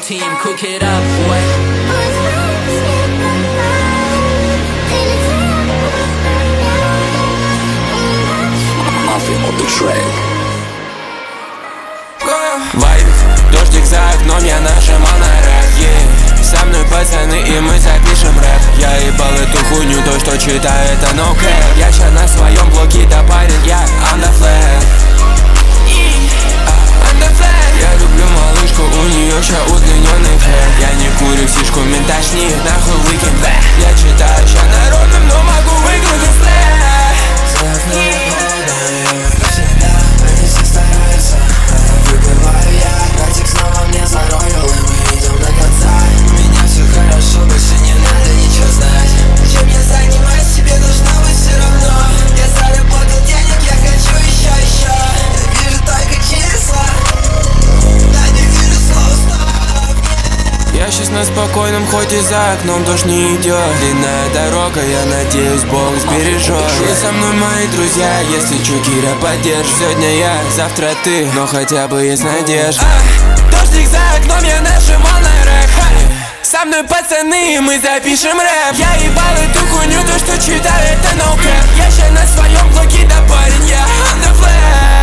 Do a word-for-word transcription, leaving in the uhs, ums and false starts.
team, cook it up, boy. On the track. Вайб, дождик за окном, я нажимал на рэп, yeah. Со мной пацаны и мы запишем рэп. Я ебал эту хуйню, то что читаю это no cap. Я ща на своем блоке, да парень, я on the flag. On the flag. Я люблю малышку, у нее ща удлиненный флэк. Я не курю сишку, менташни, нахуй weekend back. Я читаю ща народным, но могу выиграть флэк. Выпиваю я, братик снова мне за роял, и мы идем до конца. У меня все хорошо, больше не надо ничего знать. Чем я занимаюсь, тебе должно быть все равно. Я заработал денег, я хочу еще, еще. Я вижу только числа, да не вижу слова стоп. Я сейчас на спокойном, хоть и за окном дождь не идет. Длинная дорога, я надеюсь, Бог сбережет. И со мной мои друзья, если чё, Киря, поддержь. Сегодня я, завтра ты, но хотя бы есть надежда. а, Дождик за окном, я нажимал на рэп. Со мной пацаны, мы запишем рэп. Я ебал эту хуйню, то что читаю это no cap. Я ща на своем блоке, да парень, я on the flag.